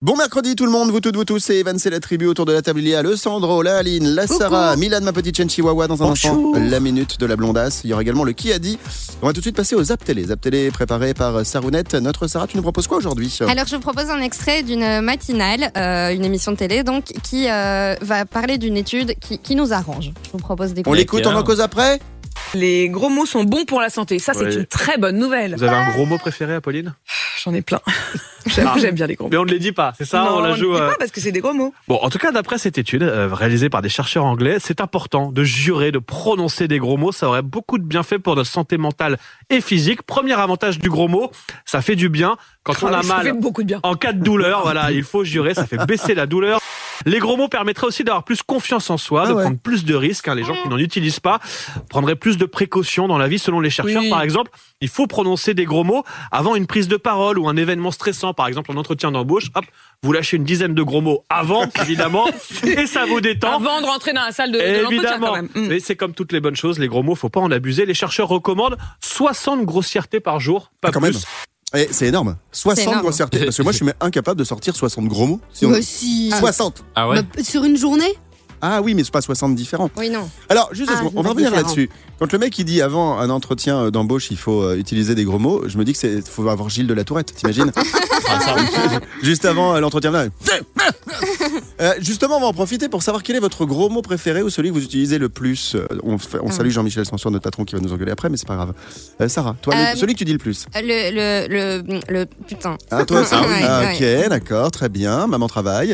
Bon mercredi tout le monde, vous toutes, vous tous, c'est Evan, c'est la tribu autour de la table. Il y a le Sandro, la Aline, la Sarah, Milan, ma petite chaîne Chihuahua dans un instant, la minute de la blondasse. Il y aura également le qui a dit. On va tout de suite passer aux Zap Télé. Zap Télé préparé par Sarounette. Notre Sarah, tu nous proposes quoi aujourd'hui ? Alors je vous propose un extrait d'une matinale, une émission de télé donc qui va parler d'une étude qui nous arrange. Je vous propose d'écouter. On l'écoute, on en cause après ? Les gros mots sont bons pour la santé. Ça, c'est une très bonne nouvelle. Vous avez un gros mot préféré, Apolline ? J'en ai plein. J'aime bien les gros mots. Mais on ne les dit pas, c'est ça ? Non, on la joue. ne les dit pas parce que c'est des gros mots. Bon, en tout cas, d'après cette étude réalisée par des chercheurs anglais, c'est important de jurer, de prononcer des gros mots. Ça aurait beaucoup de bienfaits pour notre santé mentale et physique. Premier avantage du gros mot, ça fait du bien. Quand on a mal, fait beaucoup de bien. En cas de douleur, voilà, il faut jurer, ça fait baisser la douleur. Les gros mots permettraient aussi d'avoir plus confiance en soi, de prendre plus de risques. Les gens qui n'en utilisent pas prendraient plus de précautions dans la vie. Selon les chercheurs, par exemple, il faut prononcer des gros mots avant une prise de parole ou un événement stressant. Par exemple, un entretien d'embauche, hop, vous lâchez une dizaine de gros mots avant, évidemment, et ça vous détend. Avant de rentrer dans la salle de l'entretien, quand même. Mais c'est comme toutes les bonnes choses, les gros mots, faut pas en abuser. Les chercheurs recommandent 60 grossièretés par jour, pas quand plus. Même. Et c'est énorme. 60 grossièretés. Parce que moi, je suis même incapable de sortir 60 gros mots. Si. 60. Ah ouais. Sur une journée ? Ah oui, mais c'est pas 60 différents. Oui, non. Alors, juste on va revenir là-dessus. Quand le mec il dit avant un entretien d'embauche, il faut utiliser des gros mots, je me dis que faut avoir Gilles de la Tourette, t'imagines ? Juste avant l'entretien. Justement, on va en profiter pour savoir quel est votre gros mot préféré ou celui que vous utilisez le plus. On salue Jean-Michel Sansoir, notre patron, qui va nous engueuler après, mais c'est pas grave. Sarah, toi, celui que tu dis le plus. Le putain. Ah, toi, ça. Ok, d'accord, très bien. Maman travaille.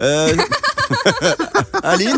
Aline ?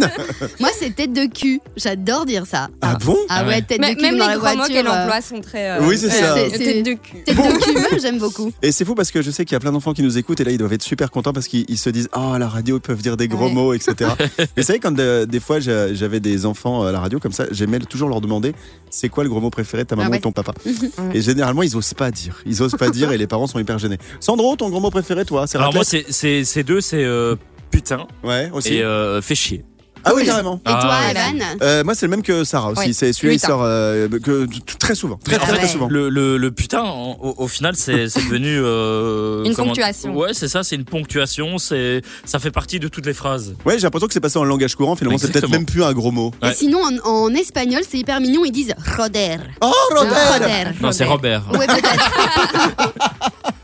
Moi, c'est tête de cul. J'adore dire ça. Ah bon ? Ah ouais, tête de cul même dans les la gros mots voiture. qu'elle emploie sont très... oui, c'est ça. Tête de cul. Tête de cul, même, j'aime beaucoup. Et c'est fou parce que je sais qu'il y a plein d'enfants qui nous écoutent et là, ils doivent être super contents parce qu'ils se disent « Oh, à la radio, ils peuvent dire des gros mots, etc. » Et vous savez, quand des fois, j'avais des enfants à la radio comme ça, j'aimais toujours leur demander « C'est quoi le gros mot préféré de ta maman ou ton papa ?» Et généralement, ils osent pas dire. Ils osent pas dire et les parents sont hyper gênés. Sandro, ton gros mot préféré, toi ? C'est Alors moi, raclette ? c'est deux, c'est putain Ouais, aussi. et fait chier. Ah oui, carrément. Et toi, Evan ? Moi, c'est le même que Sarah aussi. C'est celui-là, il sort très souvent. Très souvent. Le putain, au final, c'est devenu... une ponctuation. Ouais, c'est ça, c'est une ponctuation. Ça fait partie de toutes les phrases. Ouais, j'ai l'impression que c'est passé en langage courant. Finalement, c'est peut-être même plus un gros mot. Et sinon, en espagnol, c'est hyper mignon. Ils disent Roder. Oh, Roder. Non, c'est Robert. Ouais, peut-être.